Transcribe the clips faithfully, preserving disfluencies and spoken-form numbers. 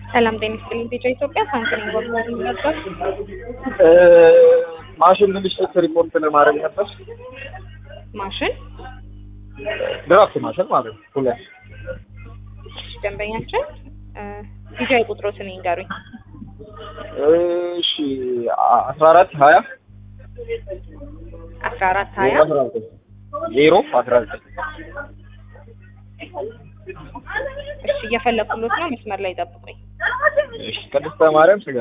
ሰላም ጤና ይስጥልኝ። ቢጫ ኢትዮጵያ ሳንቲም ወርወር ነበር። ማሽን ልሽጥ ሪፖርት ለማድረግ ነበር። ማሽን ድራፍት ማሽን ማለት ነው። ሁለት ደንበኛችን ቢጫ ቁጥሮትን ይንገሩኝ። እሺ አስራ አራት ሀያ አስራ አራት ሀያ ዜሮ አስራ ዘጠኝ እሺ እየፈለኩሎት ነው። መስመር ላይ ጠብቁኝ። እሺ ቅድስተ ማርያም ስጋ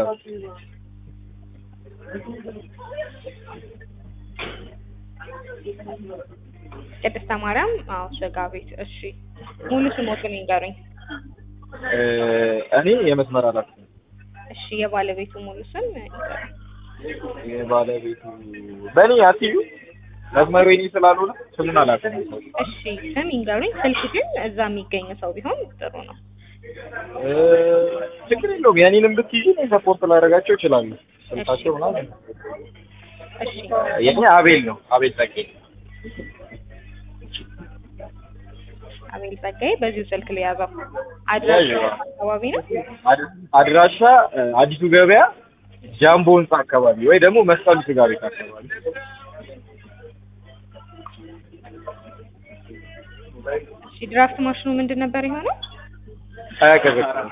ቅድስተ ማርያም አዎ ስጋ ቤት። እሺ ሙሉ ስሞትን ይንገሩኝ። እኔ የመስመር ኃላፊ ነኝ። እሺ የባለቤቱ ሙሉ ስም ይንገሩኝ። የባለቤቱ በእኔ አትዩ መስመሩ የኔ ስላልሆነ ስሙን አላውቅም። እሺ ስም ይንገሩኝ። ስልክ ግን እዛ የሚገኝ ሰው ቢሆን ጥሩ ነው። እ ችግር የለውም። የኔንም ብትይጂ እኔ ሰፖርት ላደርጋቸው እችላለሁ። ስልካቸው ምናምን እሺ የኔ አቤል ነው። አቤል ጸጋዬ። አቤል ጸጋዬ በዚሁ ስልክ ላይ ያዘው። አድራሻ አካባቢ ነው። አድራሻ አዲሱ ገበያ ጃምቦ ህንጻ አካባቢ ወይ ደግሞ መስቀሉ ስጋ ቤት አካባቢ። እሺ ድራፍት ማሽኑ ምንድን ነበር የሆነው? አያቀዘቅዝም።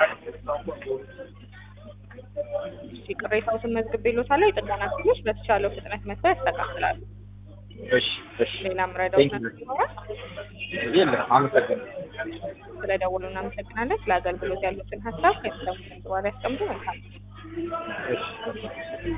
እሺ ቅሬታዎትን መዝግቤልዎታለሁ። የጥገና ክፍሎች በተቻለው ፍጥነት መጥተው ያስተካክላሉ። እሺ እሺ ሌላ ምረዳው ነገር ይኖራል? የለም። አመሰግናለሁ። ስለደወሉ እናመሰግናለን። ስለ አገልግሎት ያሉትን ሀሳብ ከሰሙ በኋላ ያስቀምጡ። መልካም እሺ